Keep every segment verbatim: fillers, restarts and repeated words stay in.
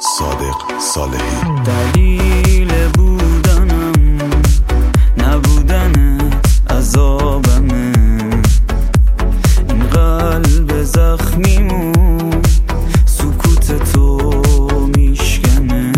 صادق صالحی. دلیل بودنم نبودنت عذابمه، این قلب زخمیمون سکوت تو میشکنه.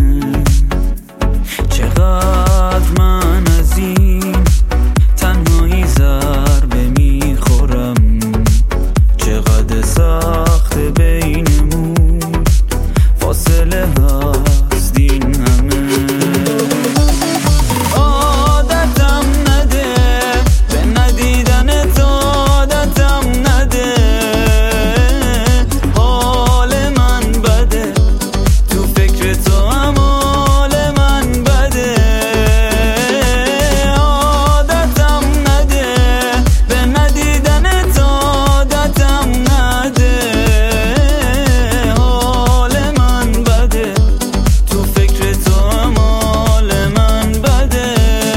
چقدر من از این تنهایی ضربه میخورم، چقدر سخت بینمون فاصله هست این همه. عادتم نده به ندیدن تو، عادتم نده حال من بده، تو فکر تو هم حال من بده. عادتم نده به ندیدن تو، عادتم نده حال من بده، تو فکر تو هم حال من بده.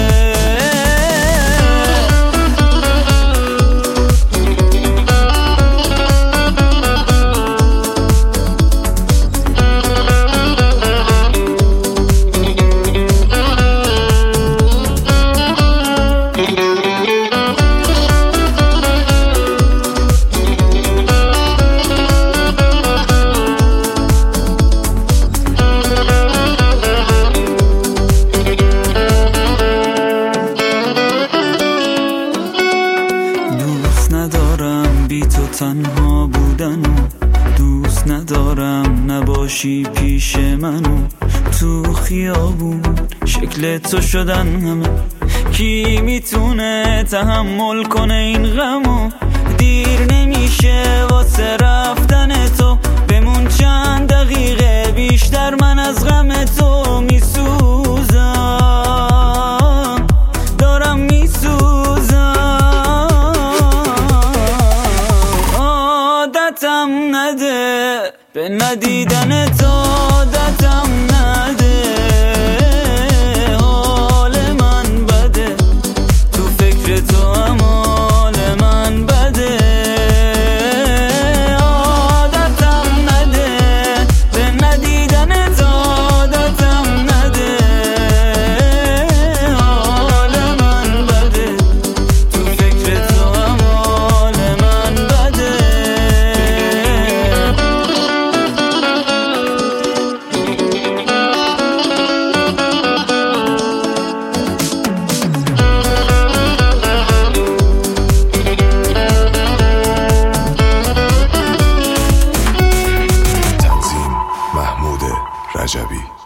دوست ندارم بی تو تنها بودنو، دوست ندارم نباشی پیش منو. تو خیابون شکل تو شدن همه، کی میتونه تحمل کنه این غمو؟ دیر نمیشه واسه رفتن تو، بمون چند دقیقه بیشتر، من از غم تو میسوزم، دارم میسوزم. عادتم نده به ندیدن تو، عادتم نده حال من بده، تو فکر تو هم حال من بده. عادتم نده به ندیدن تو، عادتم نده حال من بده، تو فکر تو هم حال من بده. رجبی.